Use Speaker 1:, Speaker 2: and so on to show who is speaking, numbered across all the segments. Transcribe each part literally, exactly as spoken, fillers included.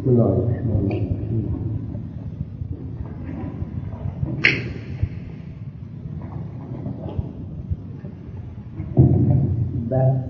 Speaker 1: بسم الله الرحمن الرحیم. بحث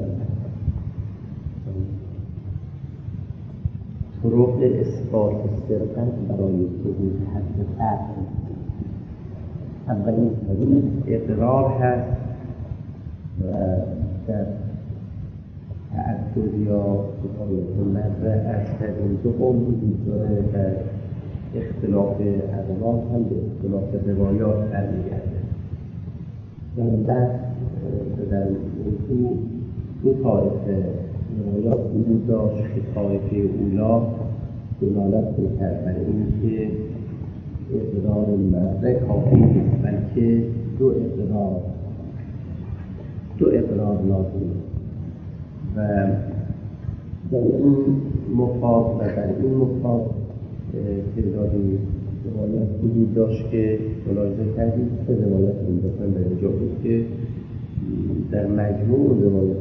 Speaker 1: طرق اثبات سرقت برای ثبوت حد قطع. اولین طریق اقرار هست و در تعدد یا کفایت مره از این دو قول وجود داره و اختلاف اقوال هم به اختلاف روایات برمیگرده. در بحث در موضوع دو طایفه روایات وجود داشت که طایفه اولا دلالت می‌کرد بر اینکه اقرار مره کافی نیست، بلکه دو اقرار دو اقرار لازم و در این مفاد و در این مفاد تعدادی روایت وجود داشت که ملاحظه کردید سه روایت انداختن در اینجا بود که در مجموع روایت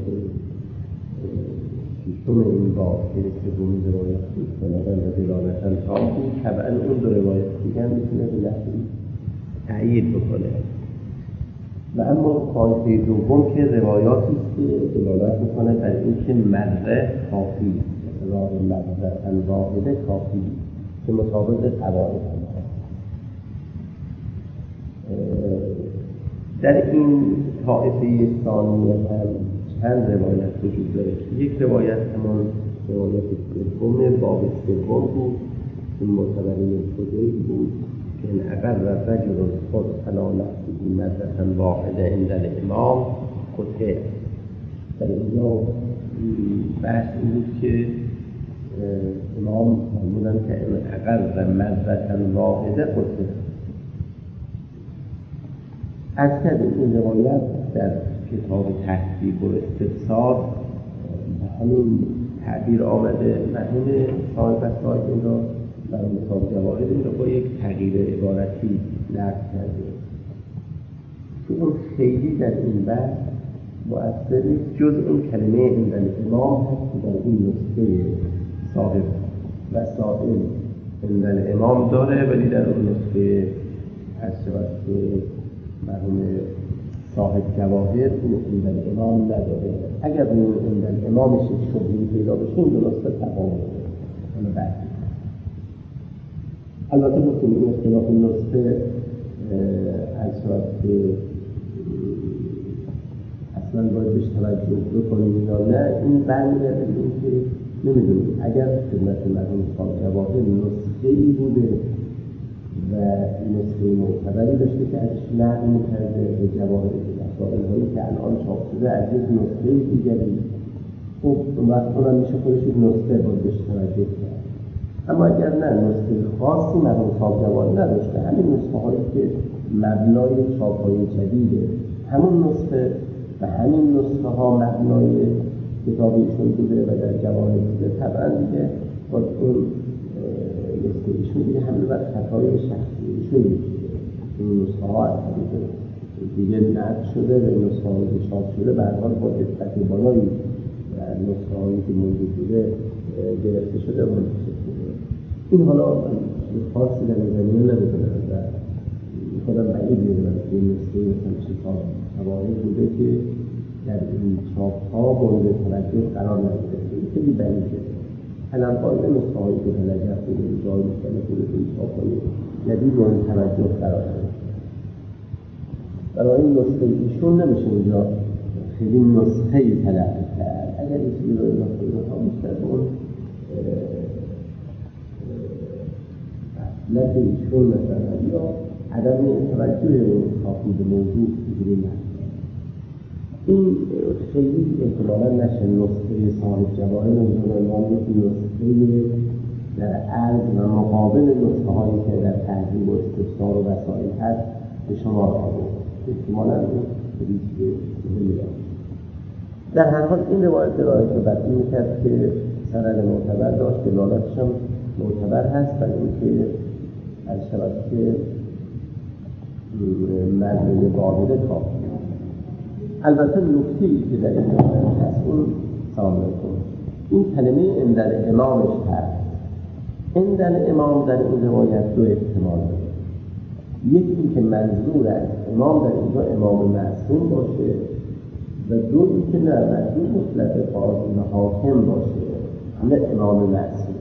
Speaker 1: شیشم این باب که سومین روایت بود سندن و دلالتاً تام بود. طبعا اون دو روایت دیگر میتونه به نحوی تأیید بکنه و اما طایفه دوم که روایاتی است که دلالت میکنه بر اینکه مره کافی اقرار مره واحده کافی که مطابق قواعد هست. در این طایفه ثانیه هم چند روایت وجود داره که یک روایت همان روایت سوم باب سوم بود که معتبری خدایی بود که این اقر رجل خود فلا نفسی مدرسا واحده عند الامام قطعه. در اینجا بحث این بود که امام فرمودن که اقر مدرسا واحده قطعه. از کردیم این روایت در کتاب تحقیق و استفسار به همین تعبیر آمده. مرحوم صاحب اساید این را در مثال جواهر این را با یک تغییر عبارتی نقل کرده که اون خیلی در این بحث مؤثر نیست جز اون کلمه عند الامام هست که در این نسخه صاحب وسائل عند الامام داره، ولی در اون نسخه از شود که مرحوم صاحب جواهر این عند الامام نداره. اگر این عند الامامش شبهی پیدا بشه این دو نسخه تفاوت داره. البته بکنیم این اختلاف نسخه از شود که اصلا باید بهش توجه بکنیم یا نه این برمیگرده به این که نمیدونیم اگر خدمت مرحوم صاحب جواهر نسخه‌ای بوده و نسخه معتبری داشته که ازش نقل می‌کرده به جواهر مسائل‌هایی که الان چاپ شده از یک نسخه دیگری، خب اون وقت اونم میشه خودش یک نسخه باید بهش توجه کرد. اما اگر نه نسخه خاصی مرحوم صاحب جواهر نداشته، همین نسخه هایی که مبنای چاپ‌های جدیده همون نسخه و همین نسخه ها مبنای کتابیشون بوده و در جواهر بوده، طبعا دیگه با اون نسخه ایشون دیگه همین وقت خطای شخصی ایشون میشه. این نسخه ها از دیگه نقل شده و این نسخه هایی که چاپ شده به هر حال با دقت بالایی و نسخه هایی که موجود بوده گرفته شده و منتشر شده. این حالا خاصی در زمینه نمی‌کنم و خودم بعید می‌دونم که این نسخه مثلا شتاب جواهر بوده که در این چاپ‌ها مورد توجه قرار نگرفته. خیلی بعیده. الان‌قاعده نسخه هایی که در نجف بوده جای مختلف بوده که این چاپ‌های جدید مورد توجه قرار نگرفته. برای این نسخه ایشون نمیشه اینجا خیلی نسخه‌ای تلقی کرد. اگر این چیزی رو اضافه کنیم بیشتر به اون اصلت ایشون مثلا یا عدم توجه اون کافی به موضوع بگیریم هست. این خیلی احتمالا نشه نسخه صاحب جواهر نمیدونم ما یک نسخه در عرض و مقابل نسخه هایی که در تحقیق و استفسار و وسائل هست به شما را آورد. احتمالا این خیلی مهمی داشت. در هر حال این روایت دلالت رو بر این میکرد که سند معتبر داشت، دلالتش هم معتبر هست و اینکه از شود که مدنی واحده کافی. البته نکته‌ای که در این روایت هست این سامن کن این کلمه عند الامامش هست این در امام در این روایت دو احتمال داره. یکی این که منظور از امام در اینجا امام معصوم باشه و دو این که نه منظور مطلق قاضی و حاکم باشه، نه امام معصوم.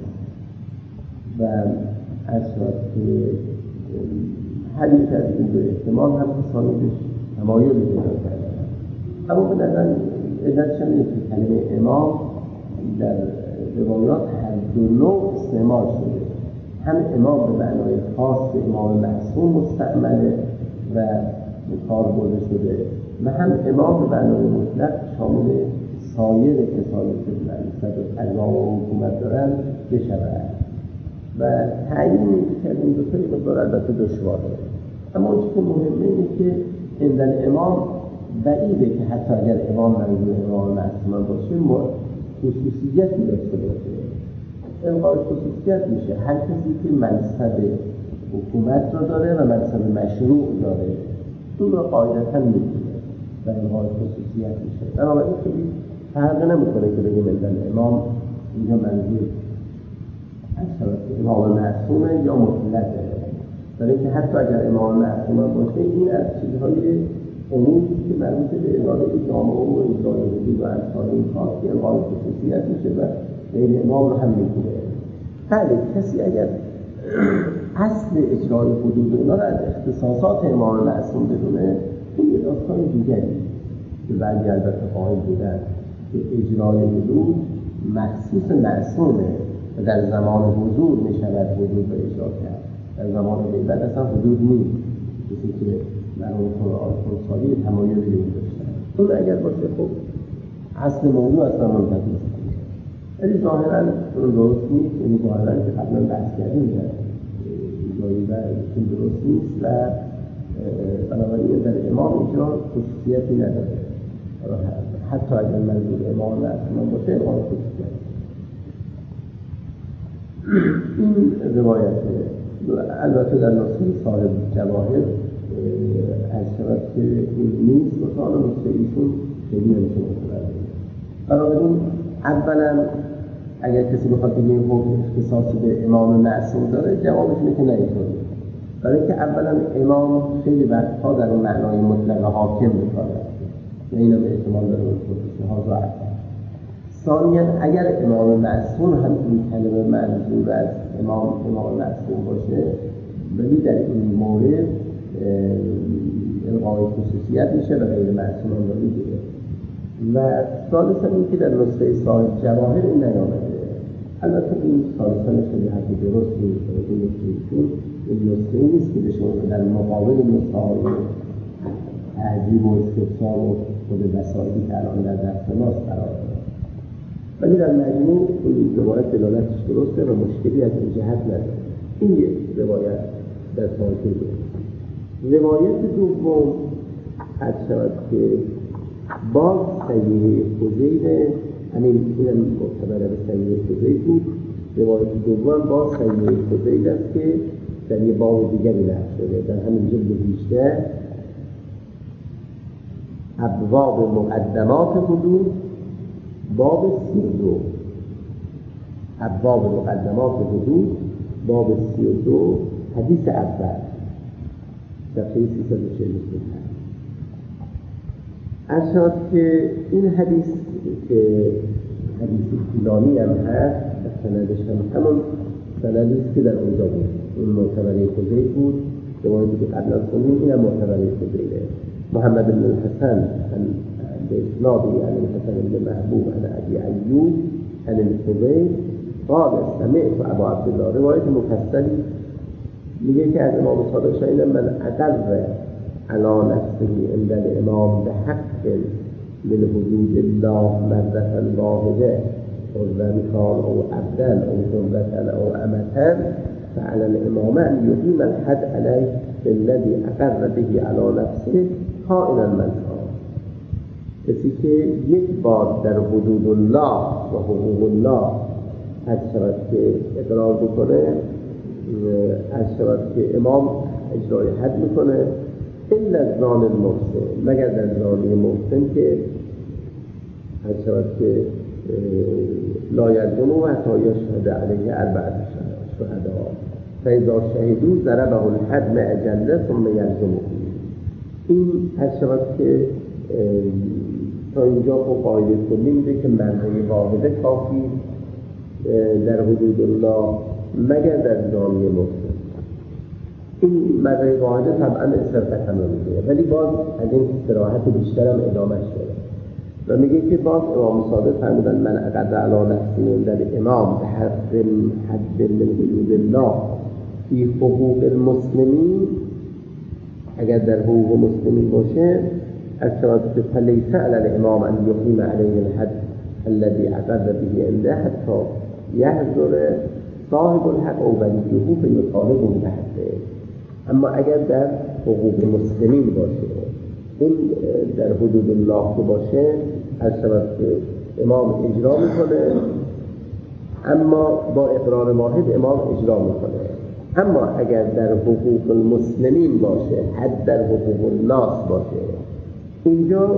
Speaker 1: و از شد که حدیث از این دو احتمال هم تصانیدش تمایل پیدا کرده. اما به نظر علتش هم اینه که کلمه امام در روایات هر دو نوع استعمال شده. هم امام به معنای خاص امام معصوم مستعمله و کار برده شده و هم امام به معنای مطلق شامل سایر کسانی که منصب قضا و حکومت دارن بشود و تعیین که این دو تا یک مقدار البته دشواره. اما اون که مهمه اینه که این امام بعیده که حتی اگر امام منظور امام معصوم باشه خصوصیتی داشته باشه. الغای خصوصیت میشه هر کسی که منصب حکومت را داره و منصب مشروع داره اون را قاعدتا میگیره و الغای خصوصیت میشه. بنابراین خیلی فرق نمیکنه که بگیم این امام اینجا منظور از شبت امام معصومه یا مطلقه، برای که حتی اگر امام معصوم باشه این از چیزهای عمومی که مربوط به اداره جامعه و اداره حدود و امثال این خاصی الغای خصوصیت میشه و غیر امام رو هم میگیره. بله کسی اگر اصل اجرای حدود اونا رو از اختصاصات امام معصوم بدونه این یه داستان دیگری که بعضی البته قائل بودن که اجرای حدود مخصوص معصومه و در زمان حضور میشود حدود رو اجرا کرد، در زمان غیبت اصلا حدود نیست، کسی که مرحوم خونسالی تمایلی به این داشتن. اون اگر باشه خب اصل موضوع اصلا منتفی است. ولی ظاهراً درست نیست، یعنی ظاهراً که قبلا بحث کردیم در جایی و ایشون درست نیست و بنابراین در امام اینجا خصوصیتی نداره. حتی اگر منظور امام معصوم باشه امام خصوصیت. این روایت البته در نسخه صاحب جواهر از شبت که این نیست و تا نسخه ایشون خیلی نمیشه متوجه. بنابراین اولا اگر کسی بخواد بگه این حکم اختصاصی به امام معصوم داره جوابش اینه که نه اینطوری، برای که اولا امام خیلی وقتها در اون معنای مطلق حاکم میکنه و این هم احتمال داره اون خصوصی ها ضعف. ثانیا اگر امام معصوم هم این کلمه منظور از امام امام معصوم باشه ولی در این مورد الغای خصوصیت میشه و غیر معصوم رو میگیره. و ثالثا این که در نسخه صاحب جواهر این نیامده. البته این ثالثا خیلی حرفی درست نیست، این نسخهشون این نسخه نیست که بشه در مقابل نسخه های تعجیب و استفسار و خود وسائلی که الان در دست ماست قرار داره. ولی در مجموع این روایت دلالتش درسته و مشکلی از این جهت نداره. این یک روایت در تاریخ دو. روایت دوم از شود که باز صحیح فضیل، همین این معتبر به صحیح فضیل بود. روایت دوم باز صحیح فضیل است که در یه باب دیگری نقش شده در همین جلد هجده ابواب مقدمات حدود باب سی و دو ابواب مقدمات حدود باب سی و دو حدیث اول صفحه سیصد و چهل و سه. ارشاد که این حدیث که حدیث طولانی هم هست و سندش هم همون سندی است که در اونجا بود. اون معتبره فضیل بود، روایتی که قبلا خوندیم این هم معتبره فضیله. محمد بن الحسن به اسنادی عن الحسن بن محبوب عن ابي ايوب عن الفضيل قال سمعت ابا عبد الله. روایت مفصلی میگه که از امام صادق شاید من اقر على نفسه عند الامام بحق من حدود الله مرة واحدة حرا كان او عبدا او حرة او امة فعلى الامام ان يقيم الحد عليه بالذي اقر به على نفسه کائنا من کان. کسی که یک بار در حدود الله و حقوق الله از شود که اقرار بکنه، از شود که امام اجرای حد میکنه الا زان المحسن، مگر در زانی محسن که از شود که لا یلزم و حتی یشهد علیه اربعة شهدا فاذا شهدوا ضربه الحد مع جلده ثم يلزمه. این هر شود که تا اینجا خب قاعده کلی میده که منهی واحده کافی در حدود الله مگر در جامعه مسلم. این منهی واحده طبعا صرفت هم میده، ولی باز از این صراحت بیشتر هم ادامه شده و میگه که باز امام صادق فرمودن من اقدر علی نفسی در امام به حد حد من حدود الله فی حقوق المسلمین، اگر در حقوق مسلمین باشه از شود که فلیس علی الامام ان یقیم علیه الحد الذي اقر به عنده حتی یحضر صاحب الحق او ولیه فیطالبه بحده. اما اگر در حقوق مسلمین باشه، این در حدود الله که باشه از شود که امام اجرا میکنه، اما با اقرار واحد امام اجرا میکنه. اما اگر در حقوق المسلمین باشه، حد در حقوق الناس باشه، اینجا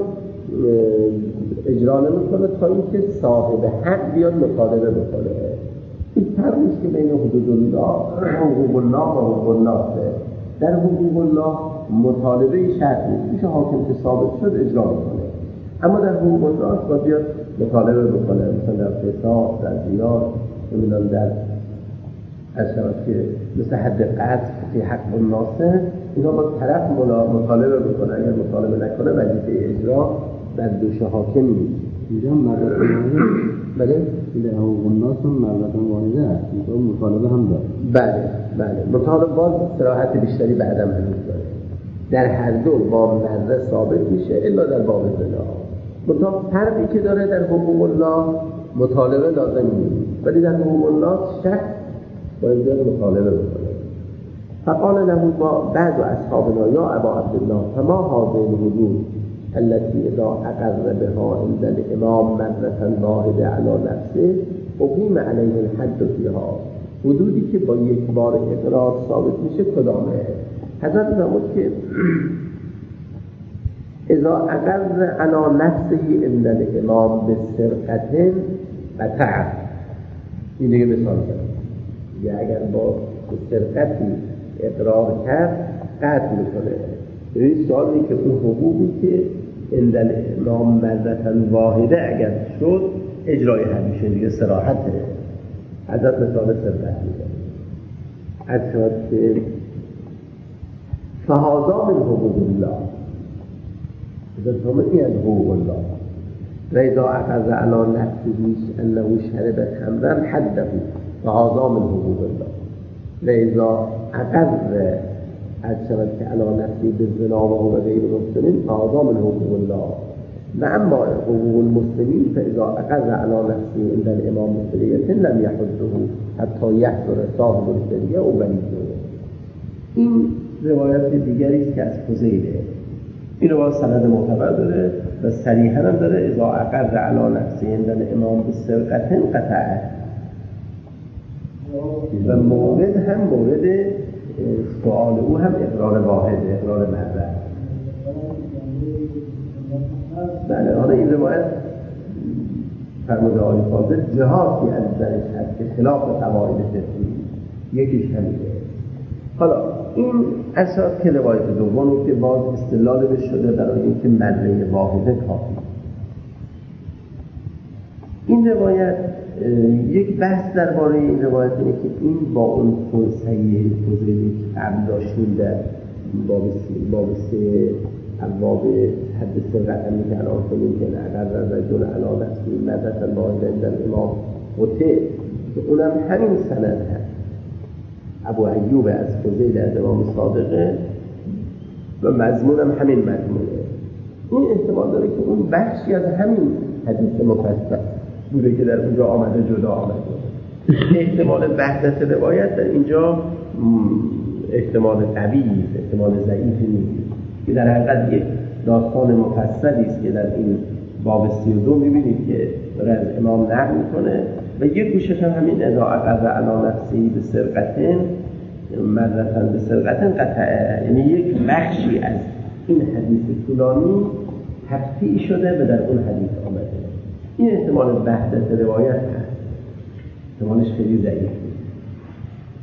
Speaker 1: اجرا نمیکنه تا اینکه صاحب حق بیاد مطالبه بکنه. این فرقیست که بین حدود الله حقوق الله و حقوق الناسه. در حقوق الله مطالبه شرط نیست، میشه حاکم که ثابت شد اجرا میکنه، اما در حقوق الناس باید بیاد مطالبه بکنه، مثلا در فساد، در زیار، نمیدونم در از شود که مثل حد قطع فی حق الناسه، اینا با طرف مطالبه بکنه. اگر مطالبه نکنه وظیفه اجرا بر دوش حاکم نیست.
Speaker 2: اینجا مرتبه واحده
Speaker 1: بله؟
Speaker 2: در حقوق الناس هم مرتبه واحده هست، اینجا مطالبه هم داره.
Speaker 1: بله بله مطالبه باز صراحت بیشتری بعدم هنوز داره. در هر دو با مرده ثابت میشه الا در باب زنا. مطابق فرقی که داره در حقوق الله مطالبه لازم نیست، ولی در حقوق الله شخص باید بیاد مطالبه بکنه. فقال له با بعض اصحابنا یا ابا عبدالله فما هذه الحدود التي اذا اقر بها عند الامام مرة واحده على نفسه اقیم علیه الحد فیها. حدودی که با یک بار اقرار ثابت میشه کدامه؟ حضرت فرمود که اذا اقر علی نفسه عند الامام بسرقة قطع. این دیگه مثال کرد، یا اگر با سرقتی اقرار کرد قطع میکنه. این سوال اینه که اون حقوقی که عند الامام مرة واحده اگر شد اجرای همیشه دیگه صراحته. حضرت مثال سرقت میده از شد که فهذا من حقوق الله، حضرت فرمود این از حقوق الله. و اذا اخذ علی نفسه انه شرب خمرا حده فهذا من حقوق الله. و اذا اقر از شود که علی نفسه بالزنا و هو غیر محسن فهذا من حقوق الله. و اما حقوق المسلمین فاذا اقر علی نفسه عند الامام بسریة لم یحده حتی یحضر صاحب السریة او ولیه. این روایت دیگری است که از فضیله. این روایت سند معتبر داره و صریحا هم داره اذا اقر علی نفسه عند الامام بسرقة قطع. و مورد هم مورد سؤال او هم اقرار واحد، اقرار مرده. بله، حالا این روایت فرموده آقای فاضل جهاتی از درش هست که خلاف قواعد فقهی یکیش همیشه. حالا این اساس که روایت دوم که باز استدلال شده برای اینکه مرده واحده کافی. این روایت یک بحث درباره این روایت اینه که این با اون خلصه‌ی فضیلی که قبل داشتیم در باب سه ابواب حد سرقت هم که الان کنیم که اگر رجل علی نفسه مرة واحده عند الامام قطع، که اونم همین سند هست. ابو ایوب از فضیل از امام صادقه و مضمونم همین مضمونه. این احتمال داره که اون بخشی از همین حدیث مفصل بوده که در اونجا آمده جدا آمده. احتمال وحدت روایت در اینجا احتمال قوی نیست، احتمال ضعیفی نیست، که در حقیقت یک داستان مفصلی است که در این باب سی و دو می‌بینید که داره از امام نقل می‌کنه و یک گوشش هم همین اذا اقر علی نفسه بسرقة مرة بسرقة قطع، یعنی یک بخشی از این حدیث طولانی تقطیع شده و در اون حدیث آمده. این احتمال وحدت روایت هست، احتمالش خیلی ضعیف نیست.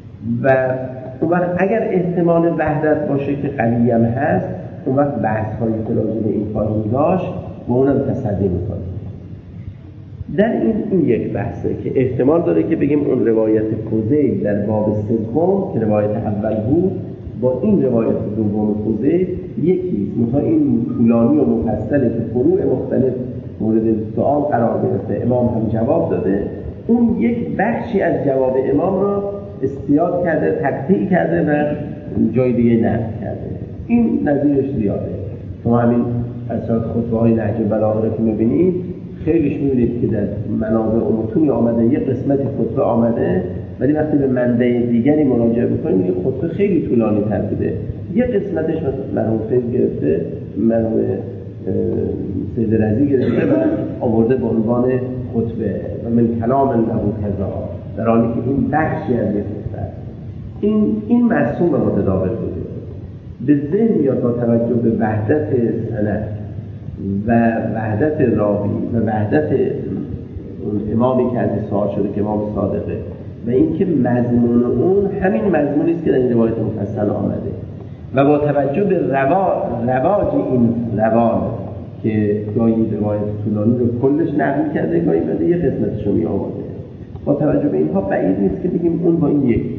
Speaker 1: و اون وقت اگر احتمال وحدت باشه که قوی هم هست، اون وقت بحث هایی که راجع به این خواهیم داشت و اونم تصدی میکنیم. در این این یک بحثه که احتمال داره که بگیم اون روایت فضیل در باب سوم که روایت اول بود با این روایت دوم فضیل یکی منتها این طولانی و مفصله که فروع مختلف مورد سوال قرار گرفته، امام هم جواب داده، اون یک بخشی از جواب امام را استیاد کرده، تقطیع کرده و جای دیگه نقل کرده. این نظیرش زیاده. شما همین اصلا خطبه های نهج البلاغه که میبینید خیلیش میبینید که در منابع و متونی آمده یک قسمت خطبه آمده، ولی وقتی به منبع دیگری مراجعه بکنید یک خطبه خیلی طولانی تر بوده. یک قسمتش مثلا مرحوم فیض گرفته، مرحوم سید رضی گرفته و آورده به عنوان خطبه و من کلام له کذا، در حالی که این بخشی از یک خطبه این این مرسوم به متداول بوده. به ذهن میاد با توجه به وحدت سند و وحدت راوی و وحدت اون امامی که از سوال شده که امام صادقه و اینکه مضمون اون همین مضمونی است که در این روایت مفصل آمده و با توجه به روا... رواج این روان که گاهی روایت طولانی رو کلش نقل کرده، گاهی بده یه قسمتش رو می آورده. با توجه به اینها بعید نیست که بگیم اون با این یکیه.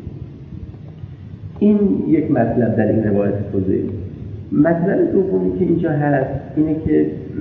Speaker 1: این یک مطلب در این روایت فضیل. مطلب دومی که اینجا هست اینه که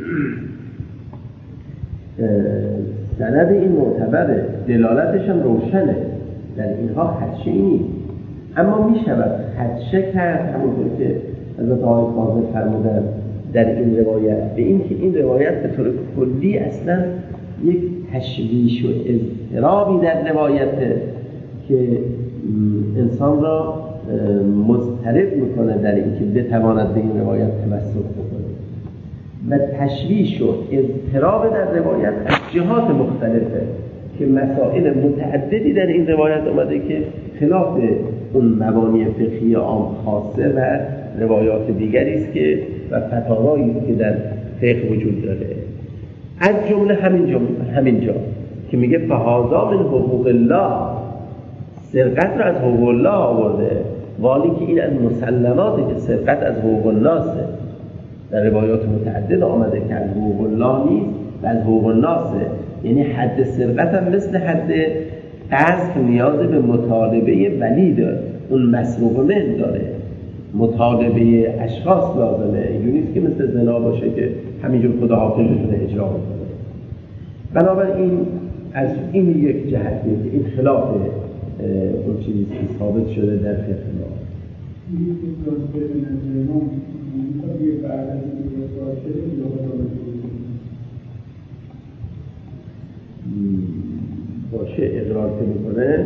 Speaker 1: سند این معتبره، دلالتش هم روشنه، در اینها خدشه ای نیست، اما می شود خدشه کرد همونطور که حضرت آقای فاضل فرمودن در این روایت به این که این روایت به طور کلی اصلا یک تشویش و اضطرابی در روایته که انسان را مضطرب میکنه در اینکه بتواند به این روایت تمسک بکنه و تشویش و اضطراب در روایت از جهات مختلفه که مسائل متعددی در این روایت آمده که خلاف اون مبانی فقهی عام خاصه و روایات دیگری است که و فتاوایی است که در فقه وجود داره. از جمله همین جمله همین جا که میگه فهذا من حقوق الله، سرقت را از حقوق الله آورده، والی که این از مسلماتی که سرقت از حقوق الناسه. در روایات متعدد آمده که از حقوق الله نیست و از حقوق الناسه، یعنی حد سرقت هم مثل حد قذف نیاز به مطالبه ولی داره، اون مسروق من داره، مطالبه اشخاص لازمه. اینجوری نیست که مثل زنا باشه که همینجور خدا حاکم بتونه اجرا کنه. بنابراین از این یک جهتی که این خلاف اون چیزی که ثابت شده در فقه ما. باشه اقرار که میکنه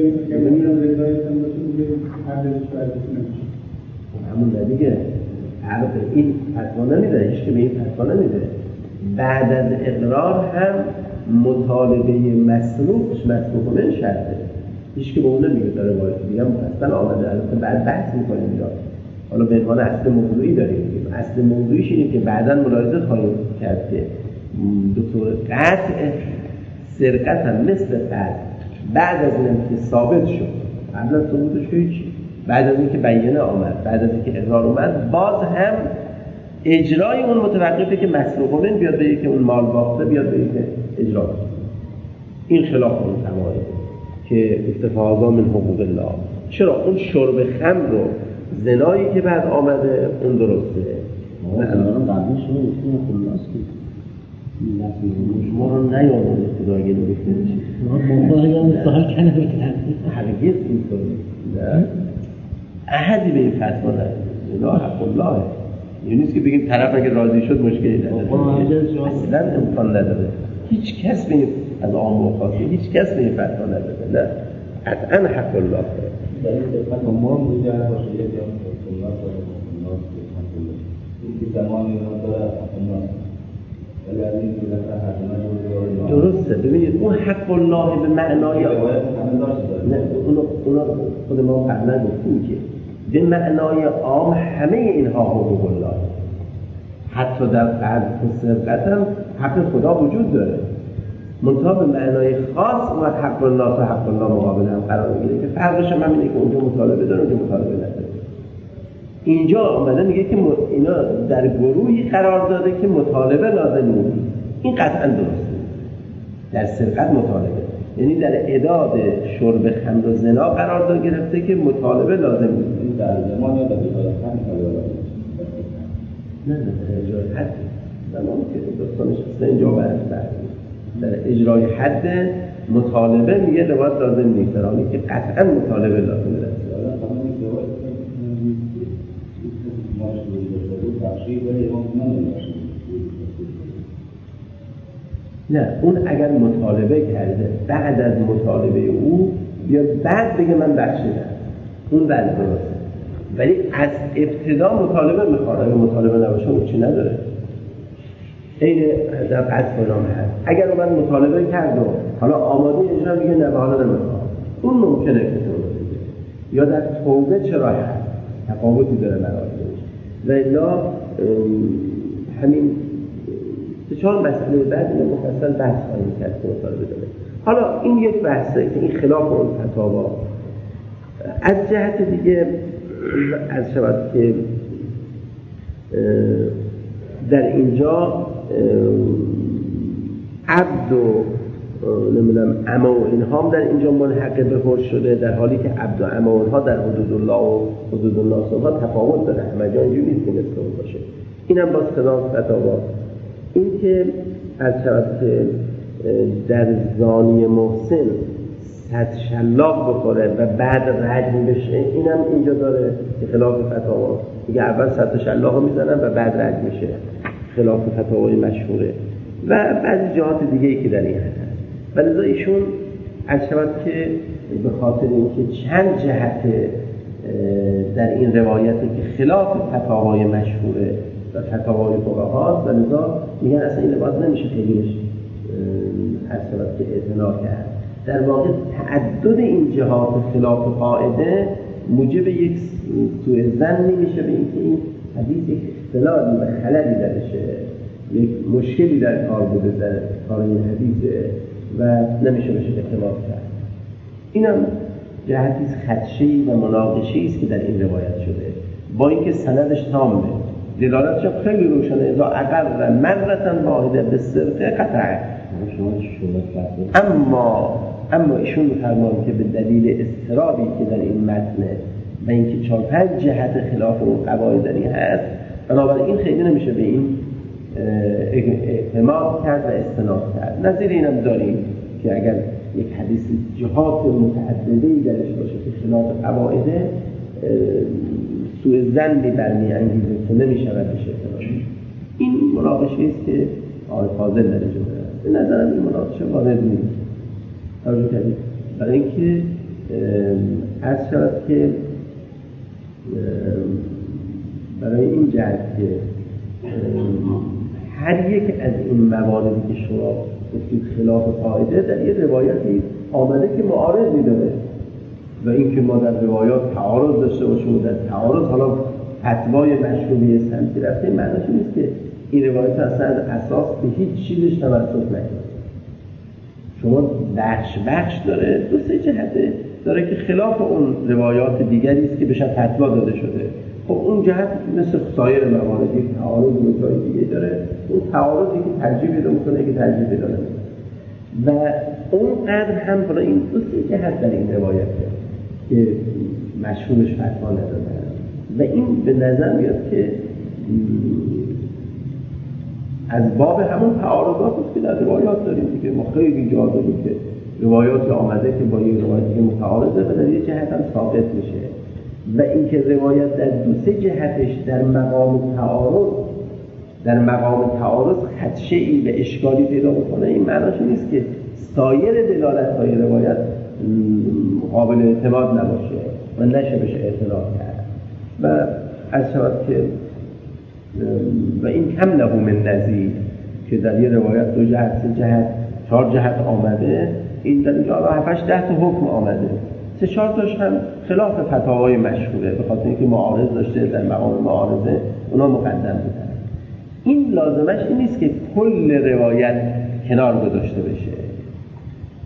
Speaker 1: همون ندیگه عرض این فتوا نمیده، هیچ که به این فتوا نمیده. بعد از اقرار هم مطالبه مسروقش مسروق من شرطه، هیچ که به اون نمیگه. داره باید دیگه هم اصلا آمده البته بعد بحث میکنیم اینجا. حالا به عنوان اصل موضوعی داریم میگیم. اصل موضوعیش اینه که بعدا ملاحظه خواهیم کرد که به طور قطع سرقت هم مثل قطع بعد از اینکه ثابت شد، قبل از ثبوتش هیچ، بعد از اینکه بیانه آمد، بعد از اینکه اقرار اومد، باز هم اجرای اون متوقفه که مسروق من بیاد بگه که اون مال باخته بیاد بگه که اجرا کنه. این خلاف اون تمایه که اکتفاء من حقوق الله. چرا اون شرب خمر رو زنایی که بعد آمده اون درسته.
Speaker 2: ما الان قبلش رو گفتیم خلاص که
Speaker 1: ما رو نیامده خدا اگه نگفته بشه
Speaker 2: ما با هم سوال کنه بکنه
Speaker 1: هرگز اینطوری نه، احدی به این فتوا نداره. الا حق الله. یعنی نیست که بگیم طرف اگه راضی شد مشکلی نداره، اصلا امکان نداره. هیچ کس به این از عام و خاصی هیچ کس به این فتوا نداره. نه، قطعا حق الله
Speaker 3: در این قسمت ما هم بوده باشه یک جان الله داره، الله حق الله این که زمانی را داره حق الله ولی از این بودن حق الله
Speaker 1: درسته. ببینید اون حق الله به معنای نه، اونا خود ما قبلا گفتیم که به معنای عام همه اینها حقوق الله، حتی در قذف و سرقت هم حق خدا وجود داره. منتها به معنای خاص و حق الناس و حق الله مقابل هم قرار میگیره که فرقش هم اینه که اونجا مطالبه داره اونجا مطالبه نداره. اینجا آمده میگه که اینا در گروهی قرار داده که مطالبه لازم نیست. این قطعا درسته. در سرقت مطالبه، یعنی در اعداد شرب خمر و زنا قرار داده گرفته که مطالبه لازم نیست.
Speaker 3: این در زمان یا در اجرای حد
Speaker 1: نه در اجرای حد زمان که دوستانش اصلا اینجا برش برد در اجرای حد مطالبه میگه روایت لازم نیست، در حالی که قطعا مطالبه لازم نیست. نه اون اگر مطالبه کرده بعد از مطالبه او یا بعد بگه من بخشیدم اون بعد درسته، ولی از ابتدا مطالبه میخواد. اگر مطالبه نباشه اون چی نداره. این در قصد نام هست. اگر من مطالبه کرد و حالا آماده اجرا میگه نه حالا نمیخوام، اون ممکنه که توبه بگه. یا در توبه چرا هست تفاوتی داره مراتبش. و الا همین چهار مسئله بعد اینو مفصل بحث خواهیم کرد که مطالبه داره. حالا این یک بحثه که این خلاف اون فتاوا. از جهت دیگه از شود که در اینجا عبد و نمیدونم اما و اینها هم در اینجا ملحق به حکم شده، در حالی که عبد و اما و اینها در حدود الله و حدود الناس ها تفاوت داره. همه جا اینجوری نیست که مثل اون باشه. اینم باز خلاف فتاوا. این که از شود که در زانی محسن صد شلاق بخوره و بعد رجم بشه، اینم اینجا داره که خلاف فتاوا. میگه اول صد شلاق میزنن و بعد رجم میشه، خلاف فتاوای مشهوره. و بعضی جهات دیگه ای که در این هست. ولی ایشون از شود که به خاطر اینکه چند جهت در این روایته که خلاف فتاوای مشهوره و فتاوای فقهاست، و لذا میگن اصلا این لباس نمیشه خیلیش از شود که اعتنا کرد. در واقع تعدد این جهات خلاف قاعده موجب یک سوء ظن میشه به اینکه این حدیث یک اختلالی و خللی درشه، یک مشکلی در کار بوده در کار این حدیثه و نمیشه بشه اعتماد کرد. اینم جهتی خدشه‌ای و مناقشه‌ای است که در این روایت شده، با اینکه سندش تامه، دلالتش خیلی روشنه. اذا اقر مرة واحده بالسرقه قطعه. اما اما ایشون می‌فرمان که به دلیل اضطرابی که در این متن و اینکه چهار پنج جهت خلاف اون قواعد در این هست، بنابراین خیلی نمیشه به این اعتماد کرد و استناد کرد. نظیر اینم داریم که اگر یک حدیث جهات متعددی درش باشه که خلاف قواعده، سوء ظنی برمی انگیزه که نمیشه بشه اعتماد. این مناقشه است که آقای فاضل در اینجا دارد. به نظرم این مناقشه وارد نیست. توجه کردید؟ برای اینکه از شود که برای این جهت که هر یک از این مواردی که شما گفتید خلاف قاعده در یه روایتی آمده که معارضی داره، و اینکه ما در روایات تعارض داشته باشیم و در تعارض حالا فتوای مشروعی سمتی رفته، معنیش نیست که این روایت اصلا از اساس به هیچ چیزش تمسک نکنه. شما بخش بخش داره، دو سه جهته داره که خلاف اون روایات دیگری است که بهش فتوا داده شده. خب اون جهت مثل سایر مواردی تعارض و جای دیگه داره، اون تعارضی که ترجیح پیدا میکنه که ترجیح پیدا نمیکنه. و اون قدر هم حالا این دو سه جهت در این روایته که مشهورش فتوا ندادن، و این به نظر میاد که از باب همون تعارضات است که در روایات داریم دیگه. ما خیلی جا داریم که روایاتی آمده که با یک روایتی که متعارضه و در یک جهت هم ثابت میشه، و اینکه روایت در دو سه جهتش در مقام تعارض در مقام تعارض خدشه‌ای و اشکالی پیدا میکنه، این معناش نیست که سایر دلالت‌های روایت قابل اعتماد نباشه و نشه بشه اعتراف کرد. و از شود که و این کم له من نظیر که در یه روایت دو جهت سه جهت چهار جهت آمده، این در اینجا هفتش ده تا حکم آمده، سه چهار تاش هم خلاف فتاوای مشهوره به خاطر اینکه معارض داشته، در مقام معارضه اونا مقدم بودن. این لازمش این نیست که کل روایت کنار گذاشته بشه،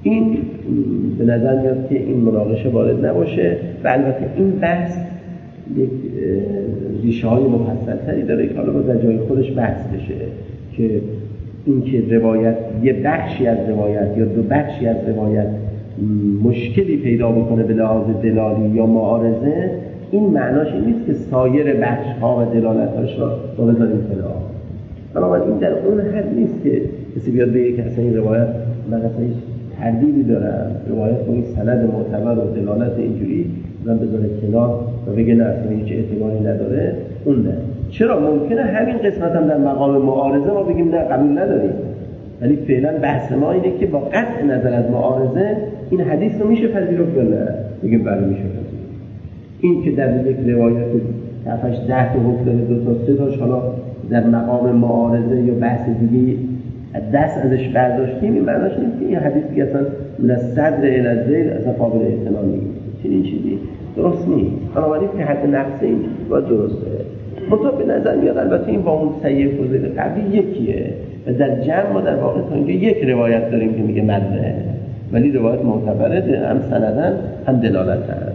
Speaker 1: این به نظر میاد که این مناقشه وارد نباشه و البته این بحث یک ریشه های مفصل‌تری داره که حالا باید در جای خودش بحث بشه که این که روایت یه بخشی از روایت یا دو بخشی از روایت مشکلی پیدا بکنه به لحاظ دلالی یا معارضه، این معناش این نیست که سایر بخش‌ها و دلالت‌هاش را با بذاریم کنار. بنابراین این در اون حد نیست که کسی بیاد بگه که اصلا این روایت من اصلا هیچ تردیدی دارم، روایت با این سند معتبر و دلالت اینجوری من بذاره کنار و بگه نه اصلا هیچ اعتباری نداره. اون نه. چرا ممکنه همین قسمت هم در مقام معارضه ما بگیم نه قبول نداریم، ولی فعلا بحث ما اینه که با قطع نظر از معارضه این حدیث رو میشه پذیرفت یا نه؟ بگیم بله میشه پذیرفت. این که در یک روایت هفتش ده تا حکم داره، دو تا سه تاش حالا در مقام معارضه یا بحث دیگه دست ازش برداشتیم، این معناش نیست که این حدیث دیگه اصلا من از صدر الی الذیل اصلا قابل اعتنا نیست. چنین چیزی درست نیست. بنابراین که حد نقص این باید درسته. منتها به نظر میاد البته این با اون صحیح فضیل قبلی یکیه و در جمع ما در واقع تا اینجا یک روایت داریم که میگه مدنه، ولی روایت معتبره، هم سندن هم دلالتن.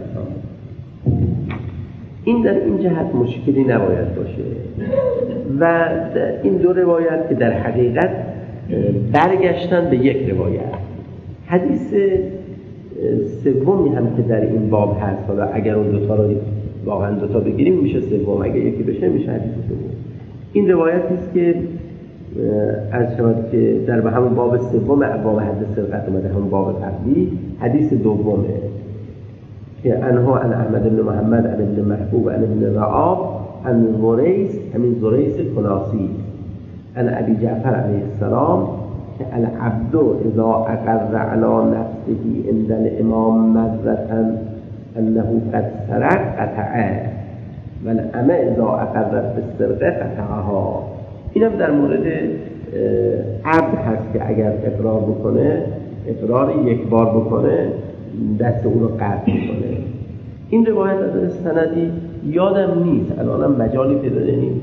Speaker 1: این در این جهت مشکلی نباید باشه و این دو روایت که در حقیقت برگشتن به یک روایت. حدیث سومی هم که در این باب هست، حالا اگر اون دوتا رو واقعا دوتا بگیریم میشه سوم، اگر یکی بشه میشه حدیث سوم. این روایتی است که از شما که در به همون باب سوم باب حد سرقت اومده، همون باب قبلی حدیث دومه که انها عن احمد بن محمد عن ابن محبوب عن ابن رعاب عن زریس، همین زریس کناسی، عن ابی جعفر علیه السلام که العبد اذا اقر علی نفسه عند الامام مذرة انه قد سرق قطعه و الامه اذا اقرت بالسرقه قطعها. اینم در مورد عبد هست که اگر اقرار بکنه، اقرار یک بار بکنه، دست او رو قطع میکنه. این روایت از سندی یادم نیست، الانم مجالی پیدا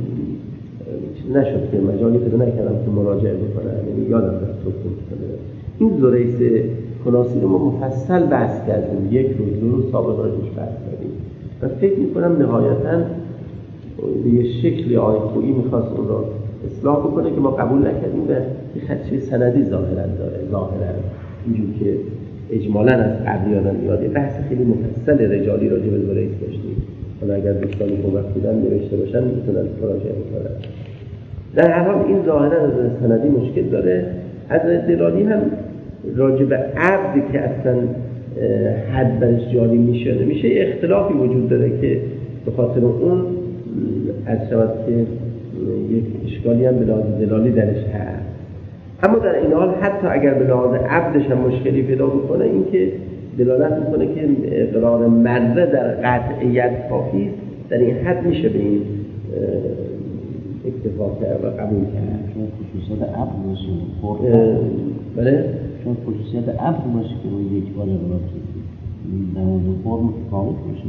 Speaker 1: نشد که مجالی پیدا نکردم که مراجعه بکنم، یعنی یادم رفت تو کنم. این زریس کناسی رو ما مفصل بحث کردیم، یک روز دو روز سابقه روش بحث کردیم و فکر میکنم نهایتاً به یه شکلی آقای خویی میخواست اون رو اصلاح بکنه که ما قبول نکردیم و یه خدشه سندی ظاهراً داره، ظاهراً اینجور که اجمالاً از قبل یادم میاد یه بحث خیلی مفصل رجالی راجع به زریس داشتیم. حالا اگر دوستانی که وقت بودن نوشته باشن میتونن مراجعه بکنن. در هر حال این ظاهراً از سندی مشکل داره. از دلالی هم راجع به عبدی که اصلا حد برش جاری میشه نمیشه اختلافی وجود داره که به خاطر اون از شود که یک اشکالی هم به لحاظ دلالی درش هست. اما در این حال حتی اگر به لحاظ عبدش هم مشکلی پیدا بکنه، این که دلالت میکنه که اقرار مرده در قطعیت کافی است، در این حد میشه به این اکتفا کرد و قبول کرد.
Speaker 2: چون خصوصیت عبد باشه،
Speaker 1: بله؟
Speaker 2: چون خصوصیت عبد باشه که روی یک بار اقرار کنید در اون فرم کامل باشه.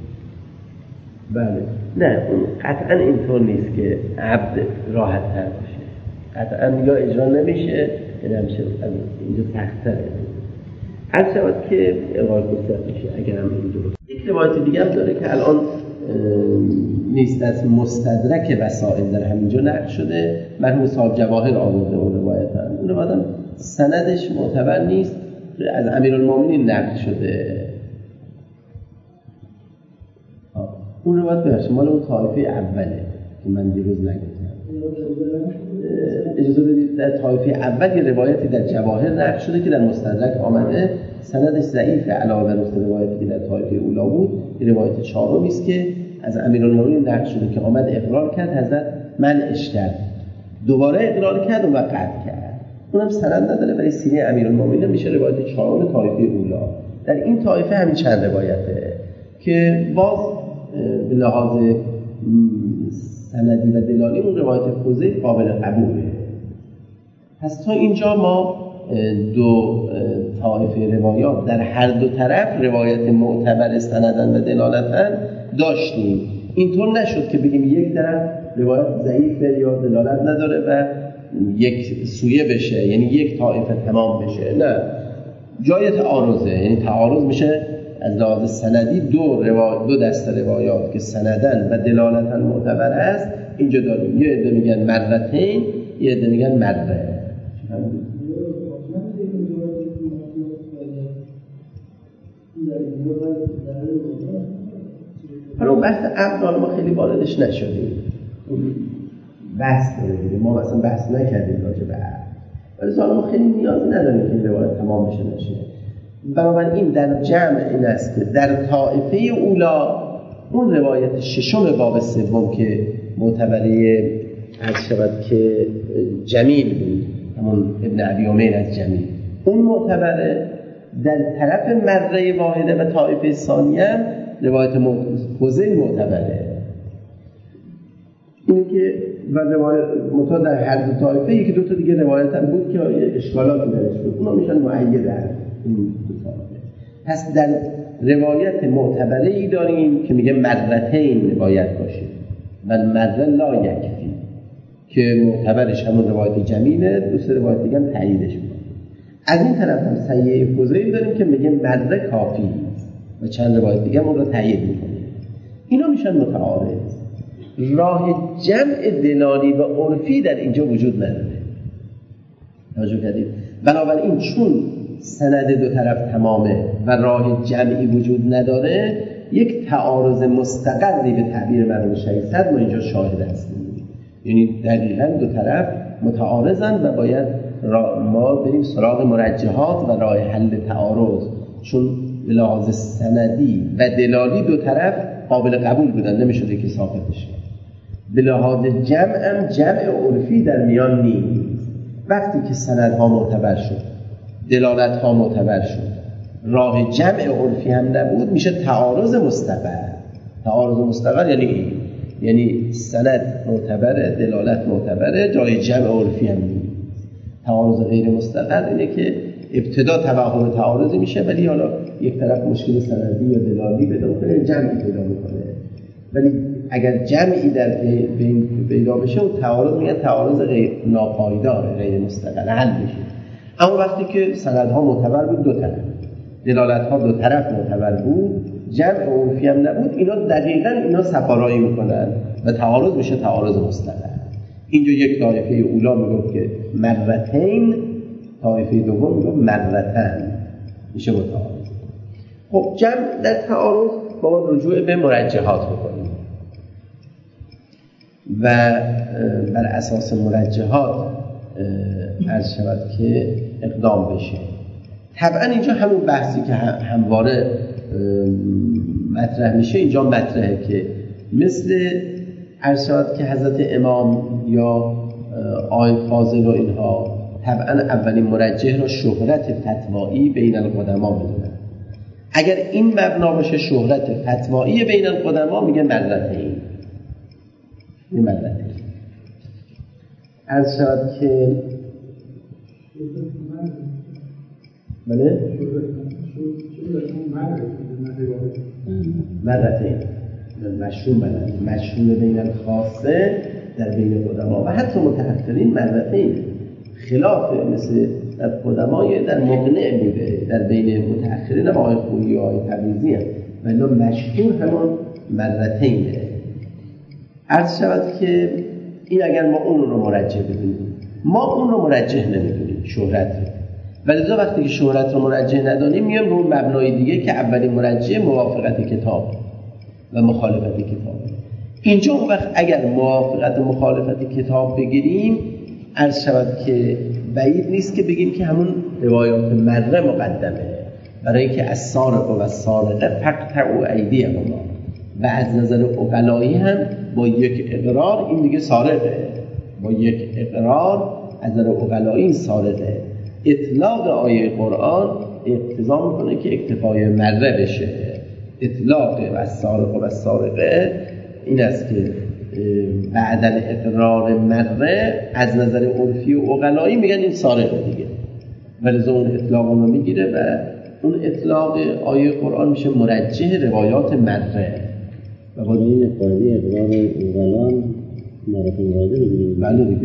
Speaker 1: بله، نه قطعا اینطور نیست که عبد راحت تر باشه، قطعا یا اجرا نمیشه یا نمیشه، اینجا سخت‌تره. هر شود که الغای گستر میشه اگر هم این درست. یک روایت دیگه هم داره که الان نیست، از مستدرک وسائل در همینجا نقل شده، مرحوم صاحب جواهر آورده اون روایت هم. اون روایت هم سندش معتبر نیست، از امیرالمومنین نقل شده. اون روایت بهش مال اون طایفه اوله که من دیروز نگفتم. اجازه بدید در طایفه اول یه روایتی در جواهر نقل شده که در مستدرک آمده، سندش ضعیفه علاوه بر اون روایتی که در طایفه اولا بود. یه روایت چهارمی است که از امیرالمومنین نقل شده که آمد اقرار کرد، حضرت منعش کرد، دوباره اقرار کرد و قطع کرد. اونم سند نداره ولی سینه امیرالمومنین میشه روایت چهارم طایفه اولا. در این طایفه همین چند روایته که باز به لحاظ سندی و دلالی اون روایت فوزیل قابل قبوله. پس تا اینجا ما دو طایفه روایات در هر دو طرف روایت معتبر سندن و دلالتن داشتیم. اینطور نشد که بگیم یک طرف روایت ضعیفه یا دلالت نداره و یک سویه بشه، یعنی یک طایفه تمام بشه. نه، جای تعارضه، یعنی تعارض میشه از لحاظ سندی دو روا... دو دسته روایات که سندن و دلالتن معتبر است اینجا داریم. یه عده میگن مرتين، یه عده میگن مره. حالا بحث عقل ما خیلی واردش نشدیم، بحث داریم، ما مثلا بحث نکردیم راجع به عقل، ولی سوال ما خیلی نیاز نداریم که این روایت تمام بشه نشه. بنابراین در جمع این است که در طائفه اولا اون روایت ششم باب سوم که معتبره عرض شود که جمیل بود، همون ابن ابی عمیر از جمیل، اون معتبره. در طرف مره واحده و طائفه ثانیه روایت حذیل معتبره. این که و روایت مطابق در هر دو طایفه یکی دو تا دیگه روایت هم بود که اشکالاتی درش بود، اونا میشن مؤید در این دو طایفه. پس در روایت معتبره ای داریم که میگه مرتين باید باشه و مره لا یکفی که معتبرش همون روایت جمیله، دو سه روایت دیگه هم تاییدش میکنه. از این طرف هم صحیح فضیل داریم که میگه مره کافی و چند روایت دیگه هم اون رو تایید میکنه. اینا میشن متعارض. راه جمع دلالی و عرفی در اینجا وجود نداره. توجه کردید؟ بنابراین چون سند دو طرف تمامه و راه جمعی وجود نداره، یک تعارض مستقری به تعبیر مرحوم شیصد ما اینجا شاهد هستیم. یعنی دقیقاً دو طرف متعارضن و باید ما بریم سراغ مرجحات و راه حل تعارض، چون به لحاظ سندی و دلالی دو طرف قابل قبول بودن، نمیشده که ثابتش کنه. به لحاظ جمع هم جمع عرفی در میان نیست. وقتی که سندها معتبر شد، دلالتها معتبر شد، راه جمع عرفی هم نبود، میشه تعارض مستقر. تعارض مستقر یعنی این، یعنی سند معتبره، دلالت معتبره، جای جمع عرفی هم نیست. تعارض غیر مستقر اینه که ابتدا توهم تعارضی میشه، ولی حالا یک طرف مشکل سندی یا دلالی پیدا میکنه، جمعی پیدا میکنه. ولی اگر جمعی در بین پیدا بشه و تعارض میگن تعارض غیر ناپایدار، غیر مستقر حل میشه. اما وقتی که سندها معتبر بود، دو طرف دلالتها دو طرف معتبر بود، جمع عرفی هم نبود، اینا دقیقاً اینا سفارایی میکنن و تعارض میشه تعارض مستقر. اینجا یک طایفه اولا میگفت که مرتين، طایفه دوم میگفت مرتن، میشه متعارض. خب جمع در تعارض با رجوع به مرجحات بکنیم و بر اساس مرجحات عرض شود که اقدام بشه. طبعا اینجا همون بحثی که همواره مطرح میشه اینجا مطرحه که مثل عرض شود که حضرت امام یا آقای فاضل و اینها طبعا اولین مرجح را شهرت فتوایی بین القدما میدونن. اگر این مبنا باشه شهرت فتوایی بین القدما، میگه مرتين، این مرتين. عرض شود که بله مرتين مشهور بلند مشهور بین الخاصه در بین قدما و حتی متأخرین مرتين، خلاف مثل در قدمای در مقنع بوده در بین متأخرین و آقای خویی و آقای تبریزی هم، ولی مشهور همان مرتين. عرض شود که این اگر ما اون رو مرجح بدونیم، ما اون رو مرجح نمیدونیم شهرت رو، ولی دو وقتی که شهرت رو مرجح ندانیم میام به اون مبنای دیگه که اولین مرجح موافقت کتاب و مخالفت کتاب. اینجا اون وقت اگر موافقت و مخالفت کتاب بگیریم، عرض شود که بعید نیست که بگیم که همون روایات مره مقدمه، برای اینکه از سارق و سارقه فقطعوا ایدیهما و از نظر عقلایی هم با یک اقرار این دیگه سارقه، با یک اقرار از نظر عقلایی سارقه. اطلاق آیه قرآن اقتضا میکنه که اکتفای مره بشه. اطلاق و سارق و سارقه این است که بعد اقرار مره از نظر عرفی و عقلایی میگن این سارقه دیگه، ولی اون اطلاق رو میگیره و اون اطلاق آیه قرآن میشه مرجح روایات مره.
Speaker 2: و با این قاعده اقرار عقلان مرفوع واضح میگیم.
Speaker 1: بله دیگه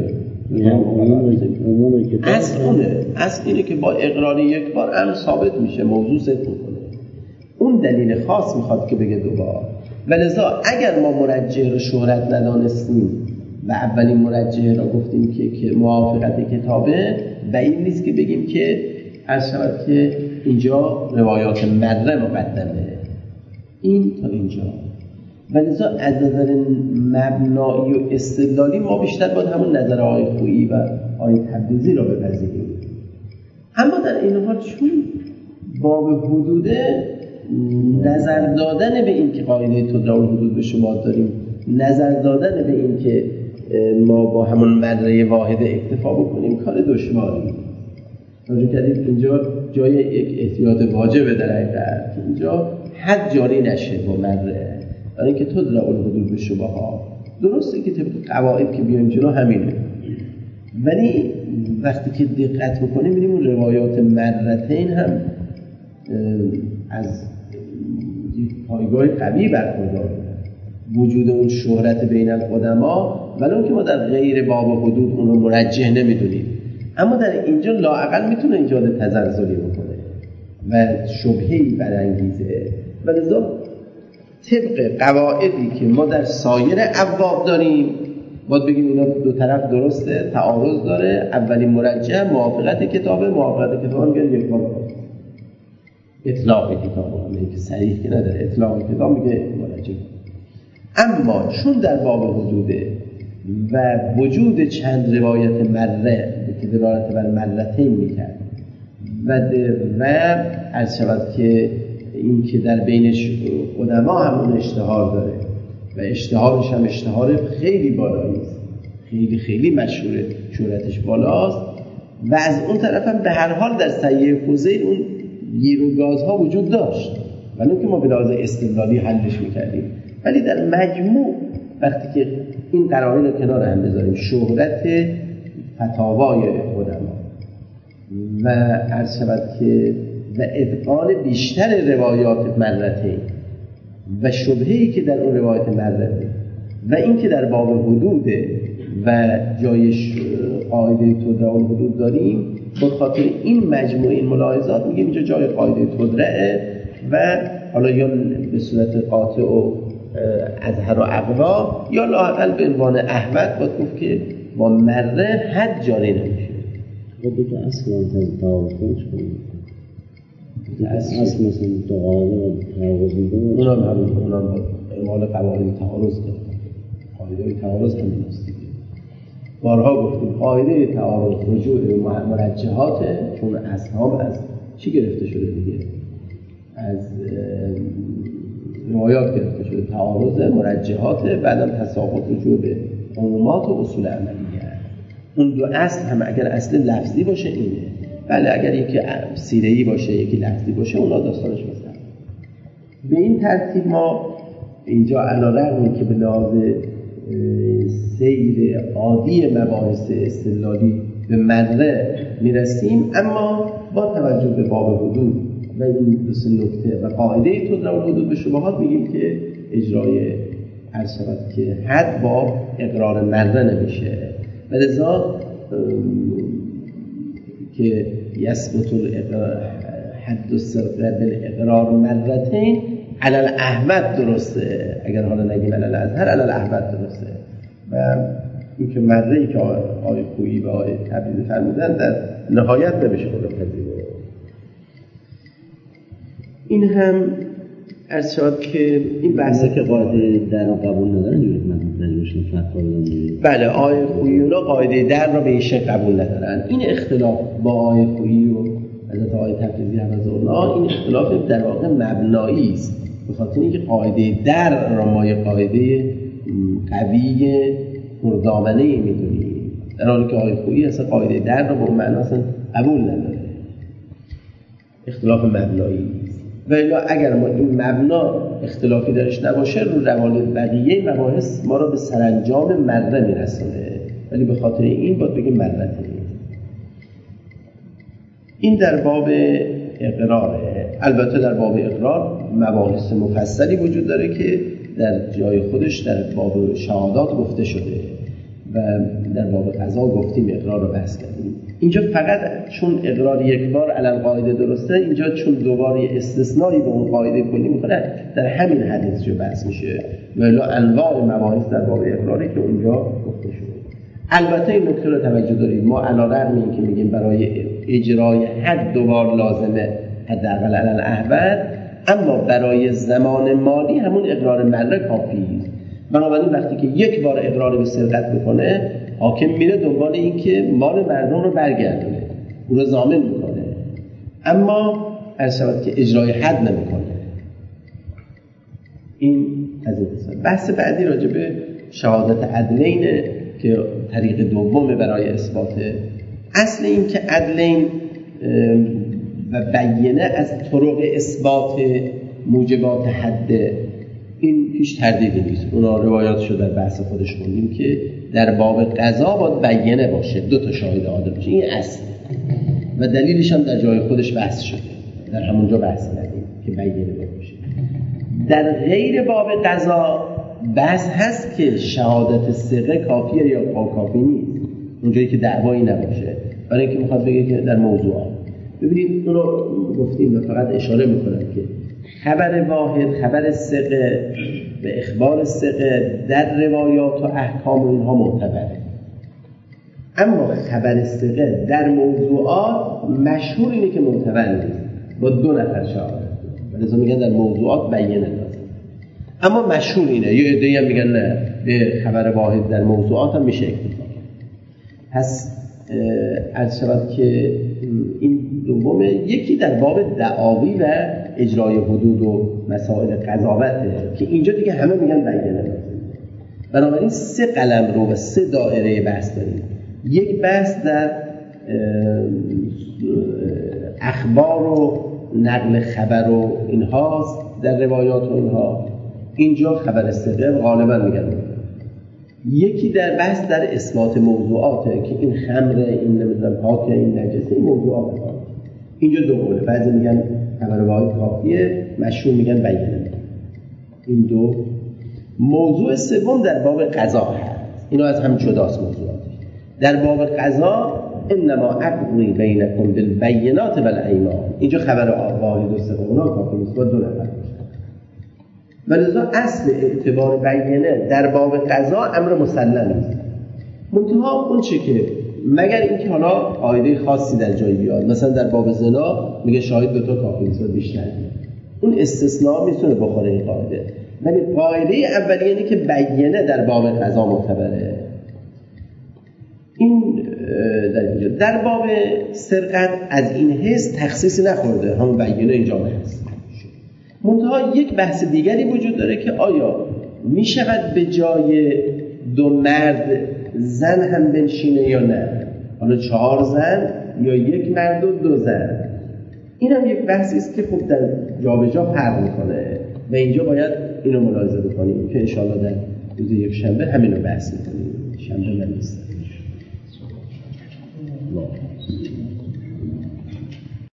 Speaker 1: اصل اونه اصل اینه که با اقرار یک بار امر ثابت میشه، موضوع صدق میکنه. اون دلیل خاص میخواد که بگه دو بار. ولذا اگر ما مرجح رو شهرت ندانستیم و اولین مرجح را گفتیم که که موافقت کتابه، بعید نیست که بگیم که از شود که اینجا روایات مره مقدمه. این تا اینجا. ولذا از نظر مبنایی و استدلالی ما بیشتر باید همون نظر آقای خویی و آقای تبریزی را بپذیریم. اما در این حال چون باب حدوده، نظر دادن به این که قاعده تدرع الحدود به شبهات داریم، نظر دادن به این که ما با همون مره واحده اکتفا بکنیم کار دشواری. توجه کردید اینجا جای یک احتیاط واجبه در حقیقت، اینجا حد جاری نشه با مره، برای اینکه تدرع الحدود به شبهات. درسته که طبق قواعد که بیایم جلو همینه، ولی وقتی که دقت بکنیم می‌بینیم اون روایات مرتین هم از یک پایگاه قوی برخوردار وجود اون شهرت بین القدما، ولی اون که ما در غیر باب حدود اون رو مرجح نمیدونیم، اما در اینجا لااقل میتونه ایجاد تزلزلی بکنه و شبهه‌ای برانگیزه. ولذا طبق قواعدی که ما در سایر ابواب داریم باید بگیم اینا دو طرف درسته، تعارض داره. اولین مرجح موافقت کتابه، موافقت کتاب میگه یک بار اطلاق کتاب، همه که صریح که نداره، اطلاق کتاب میگه مرجح. اما چون در باب حدوده و وجود چند روایت مره که دلالت بر مرتین میکرد و و عرض شود که این که در بینش قدما همون اشتهار داره و اشتهارش هم اشتهار خیلی بالایی است، خیلی خیلی مشهوره، شهرتش بالاست. و از اون طرف هم به هر حال در صحیح فضیل اون گیروگازها وجود داشت، ولی که ما به لحاظ استدلالی حلش میکردیم. ولی در مجموع وقتی که این قرائن رو کنار هم بذاریم، شهرت فتاوای قدما و عرض شود که و ادغام بیشتر روایات مرتین و شبهه‌ای که در اون روایت مرتین و این که در باب حدوده و جایش قاعده تدرع الحدود داریم، به خاطر این مجموعه این ملاحظات میگیم اینجا جای قاعده تدرعه و حالا یا به صورت قاطع و اظهر و اقوا یا لااقل به عنوان احمد باید گفت که با مره حد جاری نمیشه.
Speaker 2: خب که اصلا تعارض کنیم اصل مثلا تو قاعده تعارض میکنه،
Speaker 1: اونم همین اونم اعمال قواعد تعارض کرد. قاعده تعارض همین است دیگه. بارها گفتیم قاعده تعارض رجوع به مرجحاته، چون اصحاب از چی گرفته شده دیگه؟ از روایات گرفته شده، تعارض مرجحاته، بعدم تساقط رجوع به عمومات و اصول عملیه. اون دو اصل هم اگر اصل لفظی باشه اینه، بله اگر یکی سیره‌ای باشه یکی لفظی باشه اونا داستانش مثلا. به این ترتیب ما اینجا علیرغم که به لحاظ سیر عادی مباحث استدلالی به مره میرسیم، اما با توجه به باب حدود و این دو سه نکته و قاعده تدرع الحدود به شبهات میگیم که اجرای هر شود که حد با اقرار مره نمیشه. و لذا که یثبت حد السرقه بالاقرار مرتين علی الاحمد درسته، اگر حالا نگیم علی الازهر علی الاحمد درسته. و این که مره‌ای که آقای خویی و آقای تبریزی فرمودن در نهایت نمیشه خود پذیره. این هم عرض شد که این بحثه که قاعده
Speaker 2: در رو قبول ندارن جوری من دلیلش فتوا دادن.
Speaker 1: بله آقای خویی اونا قاعده در رو به این شکل قبول ندارن. این اختلاف با آقای خویی و حضرت آقای تبریزی حفظه‌الله این اختلاف در واقع مبنایی است، به خاطر اینکه قاعده در را ما یک قاعده قوی پردامنه‌ای می‌دونیم، در حالی که آقای خویی اصلا قاعده در را به اون معنا اصلا قبول نداره. اختلاف مبنایی است. و الا اگر ما این مبنا اختلافی درش نباشه، رو روال بقیه مباحث ما را به سرانجام مره میرسونه، ولی به خاطر این باید بگیم مره. این در باب اقراره. البته در باب اقرار مباحث مفصلی وجود داره که در جای خودش در باب شهادات گفته شده و در باب قضا گفتیم اقرار رو بحث کردیم. اینجا فقط چون اقرار یک بار علی قاعده درسته، اینجا چون دوباره استثنایی به اون قاعده کلی میکنه در همین حدیث جو بحث میشه، ولی انواع مباحث در باب اقراری که اونجا گفته شده. البته این نکته رو توجه دارید، ما علی رغم این که میگیم برای اجرای حد دوبار لازمه حداقل علی الاحوال، اما برای زمان مالی همون اقرار مره کافی است. بنابراین وقتی که یک بار اقرار به سرقت میکنه، حاکم میره دنبال این که مال مردم رو برگردونه، اون رو ضامن میکنه، اما هر شود که اجرای حد نمیکنه. این از این قسمت. بحث بعدی راجع به شهادت عدلینه که طریق دومه برای اثبات. اصل این که عدلین و بیینه از طرق اثبات موجبات حد، این هیچ تردیدی نیست. اونا روایاتشو در بحث خودش خوندیم که در باب قضا باید بیینه باشه، دو تا شاهد عادل باشه. این اصل و دلیلش هم در جای خودش بحث شده، در همونجا بحث کردیم که بیینه باشه. در غیر باب قضا بحث هست که شهادت ثقه کافیه یا کافی نیست، اونجایی که دعوایی نباشه، برای اینکه میخواد بگه که در موضوعات. ببینید اون رو گفتیم و فقط اشاره میکنم که خبر واحد، خبر ثقه و اخبار ثقه در روایات و احکام و اینها معتبره، اما خبر ثقه در موضوعات مشهور اینه که معتبر نیست، با دو نفر شاهد، لذا میگن در موضوعات بیینه لازم. اما مشهور اینه، یه عده‌ای هم میگن نه، به خبر واحد در موضوعات هم میشه اکتفا. پس عرض شود که این دومه، یکی در باب دعاوی و اجرای حدود و مسائل قضاوته که اینجا دیگه همه میگن بیینه لازم. بنابراین سه قلم رو و سه دایره بحث داریم. یک بحث در اخبار و نقل خبر و اینهاست در روایات و اینها، اینجا خبر ثقه غالبا میگن. یکی در بحث در اثبات موضوعاته که این خمره، این نمیدونم پاکه، این نجسه، این موضوعات هست. اینجا دو قوله، بعضی میگن خبر واحد کافیه، مشهور میگن بیینه. این دو. موضوع سوم در باب قضا هست، اینو از هم جداست موضوعات. در باب قضا انما اقضی بینکم بالبینات والایمان، اینجا خبر واحد و سوم اونا کافی نیست، با دو نفر. ولذا اصل اعتبار بیینه در باب قضا امر مسلم نیست، منتها اون چه که مگر اینکه حالا قاعده خاصی در جایی بیاد، مثلا در باب زنا میگه شاهد دو تا کافی نیست، بیشتر اون استثناء میتونه بخوره این قاعده، ولی قاعده اولیه اینه که بیینه در باب قضا معتبره. این در اینجا در باب سرقت از این حیث تخصیصی نخورده، همون بیینه اینجا هست. منتها یک بحث دیگری وجود داره که آیا می شود به جای دو مرد زن هم بنشینه یا نه، حالا چهار زن یا یک مرد و دو زن. این هم یک بحثی است که خب در جا به جا فرق میکنه و اینجا باید اینو ملاحظه بکنیم که انشاءالله در روز یک شنبه همینو بحث میکنیم. شنبه من نیستم.